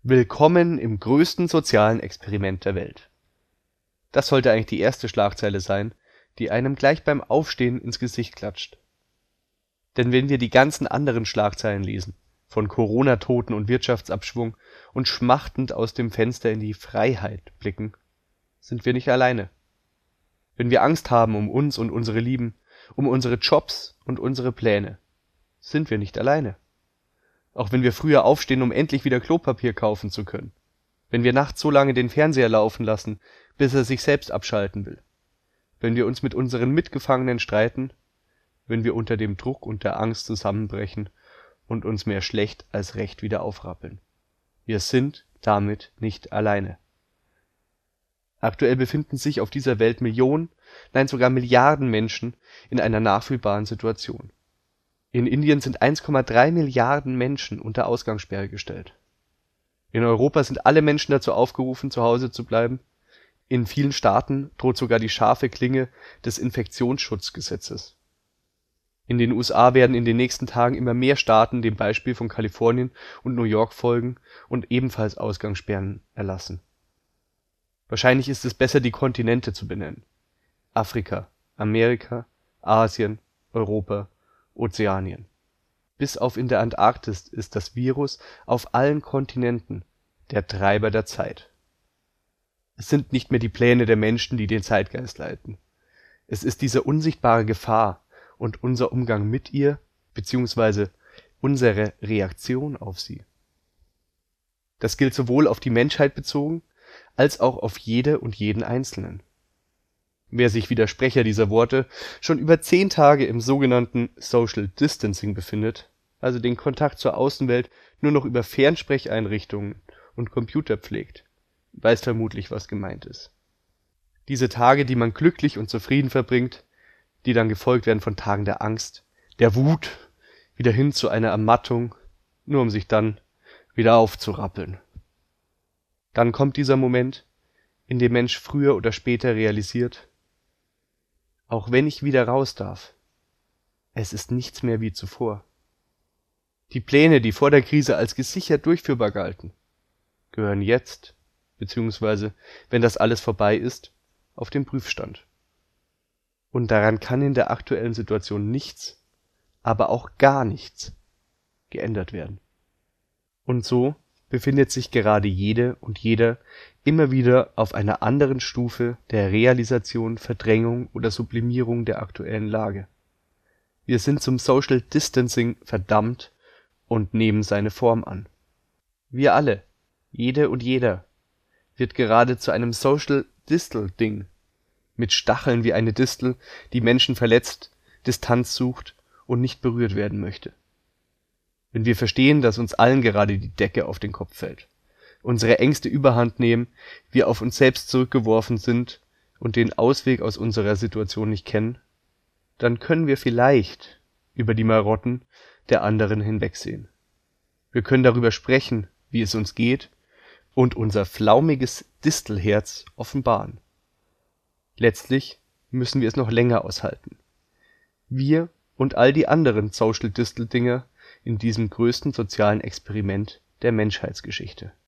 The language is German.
Willkommen im größten sozialen Experiment der Welt. Das sollte eigentlich die erste Schlagzeile sein, die einem gleich beim Aufstehen ins Gesicht klatscht. Denn wenn wir die ganzen anderen Schlagzeilen lesen, von Corona-Toten und Wirtschaftsabschwung und schmachtend aus dem Fenster in die Freiheit blicken, sind wir nicht alleine. Wenn wir Angst haben um uns und unsere Lieben, um unsere Jobs und unsere Pläne, sind wir nicht alleine. Auch wenn wir früher aufstehen, um endlich wieder Klopapier kaufen zu können. Wenn wir nachts so lange den Fernseher laufen lassen, bis er sich selbst abschalten will. Wenn wir uns mit unseren Mitgefangenen streiten. Wenn wir unter dem Druck und der Angst zusammenbrechen und uns mehr schlecht als recht wieder aufrappeln. Wir sind damit nicht alleine. Aktuell befinden sich auf dieser Welt Millionen, nein sogar Milliarden Menschen in einer nachfühlbaren Situation. In Indien sind 1,3 Milliarden Menschen unter Ausgangssperre gestellt. In Europa sind alle Menschen dazu aufgerufen, zu Hause zu bleiben. In vielen Staaten droht sogar die scharfe Klinge des Infektionsschutzgesetzes. In den USA werden in den nächsten Tagen immer mehr Staaten dem Beispiel von Kalifornien und New York folgen und ebenfalls Ausgangssperren erlassen. Wahrscheinlich ist es besser, die Kontinente zu benennen: Afrika, Amerika, Asien, Europa, Ozeanien. Bis auf in der Antarktis ist das Virus auf allen Kontinenten der Treiber der Zeit. Es sind nicht mehr die Pläne der Menschen, die den Zeitgeist leiten. Es ist diese unsichtbare Gefahr und unser Umgang mit ihr, beziehungsweise unsere Reaktion auf sie. Das gilt sowohl auf die Menschheit bezogen, als auch auf jede und jeden Einzelnen. Wer sich wie der Sprecher dieser Worte schon über 10 Tage im sogenannten Social Distancing befindet, also den Kontakt zur Außenwelt nur noch über Fernsprecheinrichtungen und Computer pflegt, weiß vermutlich, was gemeint ist. Diese Tage, die man glücklich und zufrieden verbringt, die dann gefolgt werden von Tagen der Angst, der Wut, wieder hin zu einer Ermattung, nur um sich dann wieder aufzurappeln. Dann kommt dieser Moment, in dem Mensch früher oder später realisiert: Auch wenn ich wieder raus darf, es ist nichts mehr wie zuvor. Die Pläne, die vor der Krise als gesichert durchführbar galten, gehören jetzt, beziehungsweise wenn das alles vorbei ist, auf den Prüfstand. Und daran kann in der aktuellen Situation nichts, aber auch gar nichts geändert werden. Und so befindet sich gerade jede und jeder immer wieder auf einer anderen Stufe der Realisation, Verdrängung oder Sublimierung der aktuellen Lage. Wir sind zum Social Distancing verdammt und nehmen seine Form an. Wir alle, jede und jeder, wird gerade zu einem Social Distal-Ding, mit Stacheln wie eine Distel, die Menschen verletzt, Distanz sucht und nicht berührt werden möchte. Wenn wir verstehen, dass uns allen gerade die Decke auf den Kopf fällt, unsere Ängste überhand nehmen, wir auf uns selbst zurückgeworfen sind und den Ausweg aus unserer Situation nicht kennen, dann können wir vielleicht über die Marotten der anderen hinwegsehen. Wir können darüber sprechen, wie es uns geht, und unser flaumiges Distelherz offenbaren. Letztlich müssen wir es noch länger aushalten. Wir und all die anderen Social Distel-Dinger in diesem größten sozialen Experiment der Menschheitsgeschichte.